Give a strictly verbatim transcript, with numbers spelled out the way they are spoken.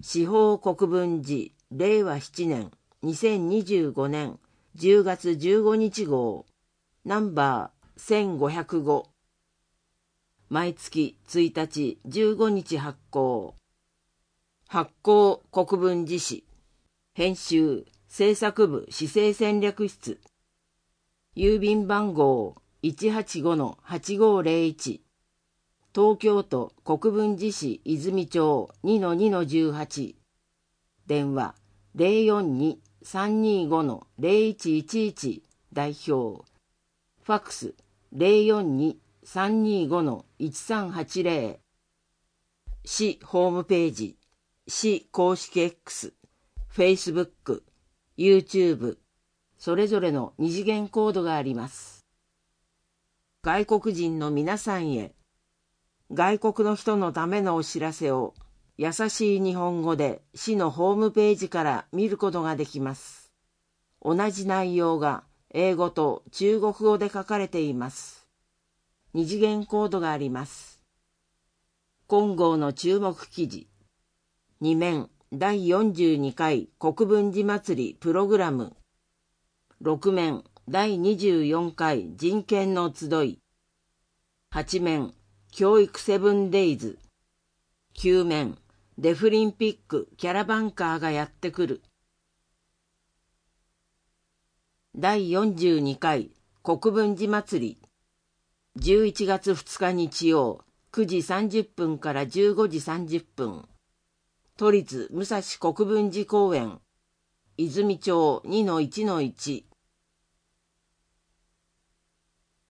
司法国分寺れいわななねんにせんにじゅうごねんじゅうがつじゅうごにち号ナンバーせんごひゃくご。毎月ついたちじゅうごにち発行。発行国分寺市。編集制作部市政戦略室。郵便番号 いちはちごのはちごぜろいち。東京都国分寺市泉町 にのにのじゅうはち。電話 ゼロよんに さんにごのぜろいちいちいち 代表。ファックス ゼロよんに さんにごのいちさんはちぜろ。市ホームページ、市公式 X、Facebook、YouTube、それぞれの二次元コードがあります。外国人の皆さんへ、外国の人のためのお知らせを優しい日本語で市のホームページから見ることができます。同じ内容が英語と中国語で書かれています。二次元コードがあります。今号の注目記事。に面だいよんじゅうにかい国分寺祭りプログラム。ろく面だいにじゅうよんかい人権の集い。はち面教育セブンデイズ。きゅう面デフリンピックキャラバンカーがやってくる。だいよんじゅうにかい国分寺祭り。じゅういちがつふつか日曜くじさんじゅっぷんからじゅうごじさんじゅっぷん。都立武蔵国分寺公園泉町 にのいちのいち。